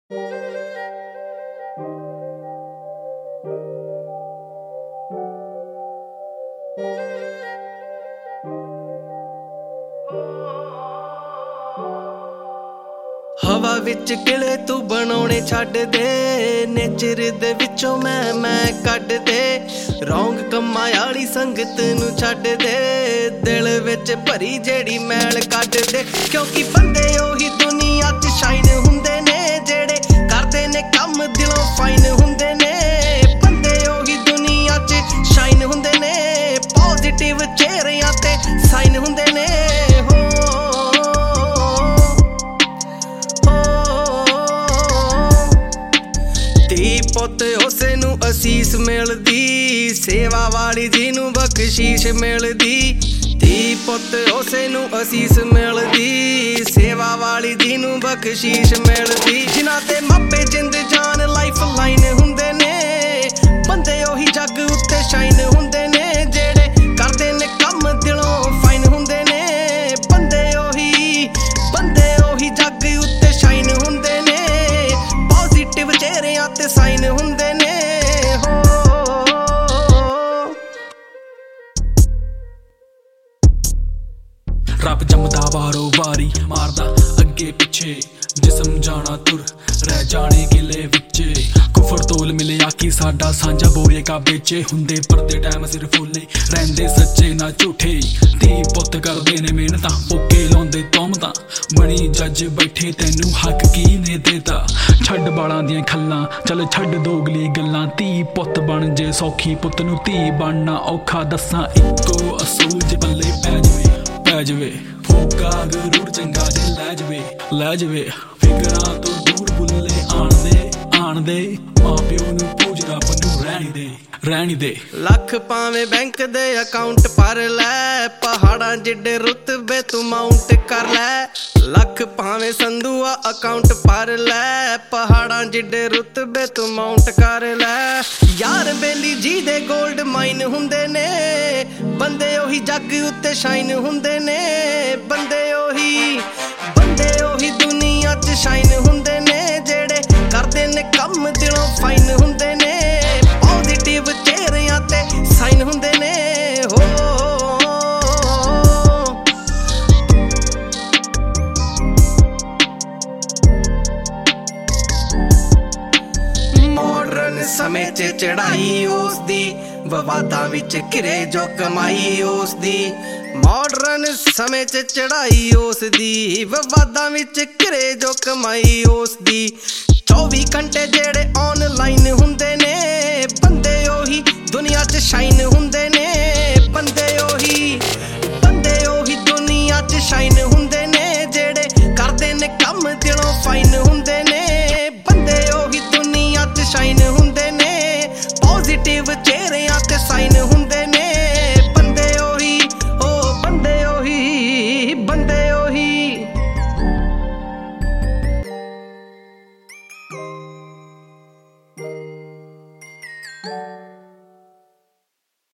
हवा विच किले तू बनाने छड्ड दे, नेचर दे विचों मैं कड्ड दे। रौंग कम्मां आली संगत नूं छड्ड दे, दिल विच भरी जेड़ी मैल कड्ड दे। क्योंकि बंदे ओही दुनिया च शाइन हुंदे ने, जेड़े करदे ने कम दिलों फाइन हुंदे ने। बंदे ओही दुनिया च शाइन हुंदे ने, पॉजिटिव चेहरियां ते साइन हुंदे ने। पुत उसे नू असीस मिलदी, सेवा वाली जिनू बख्शीश मिलदी। धी पुत उसे नू असीस मिलदी, सेवा वाली जिनू बख्शीश मिलदी। जिन्हां ते मापे जिंद जान लाइफ लाइन हुंदे ने, बंदे ओही जग उत्ते शाइन हुंदे ने। जेड़े करदे ने कम दिलों फाइन हुंदे ने, बंदे ओही जग उत्ते शाइन हुंदे ने। पॉजिटिव चेहरियां ते साइन हुंदे ने। रब जमदा वारो वारी, मारदा अगे पिछे, जिसम जाना तुर रह जाने गिले विचे। कुफर तोल मिले आकी साडा सांझा बोरे का बेचे। हुंदे परदे टाइम सिर फुले, रहिंदे सच्चे ना झूठे। धी पुत करदे ने मेहनतां, पोके लाउंदे तोहमतां। बनी जज बैठे तैनू हक की ने देता। छड्ड बालां दियां खल्लां, चल छड्ड दोगली गल्लां। धी पुत बन जे सौखी, पुत नू धी बनना औखा। दस्सां इक्को असूल जे बल्ले पै जवे, फूका गरूर चंगा जे लै जवे। फिकरां तो दूर बुल्ले आण दे, मां प्यो नू पूज रब नू रहनी दे। लख पावे बैंक दे अकाउंट पर लै, पहाड़ां जिड्डे रुतबे तू माउंट कर लै। लख पावे संधुआ अकाउंट पर लै, पहाड़ां जिड्डे रुतबे तू माउंट कर लै। यार बेली जी दे गोल्ड माइन हुंदे ने, बंदे ओही जग उत्ते शाइन हुंदे ने। बंदे ओही दुनिया च शाइन हुंदे ने, जेड़े करदे ने कम दिलों फाइन हुंदे ने। पॉजिटिव चेहरियां ते साइन हुंदे ने। मॉडर्न समय च चढ़ाई उसदी, विवादां विच घिरे जो कमाई उसदी। मॉडर्न समय च चढ़ाई उसदी, विवादां विच घिरे जो कमाई उसदी। 24 घंटे जेड़े ऑनलाइन हुंदे ने, बंदे ओही दुनिया च शाइन हुंदे ने। बंदे ओही दुनिया च शाइन हुंदे ने, जेड़े करदे ने कम दिलों फाइन हुंदे ने। बंदे ओही दुनिया च शाइन हुंदे ने, पॉजिटिव चेहरियां ते साइन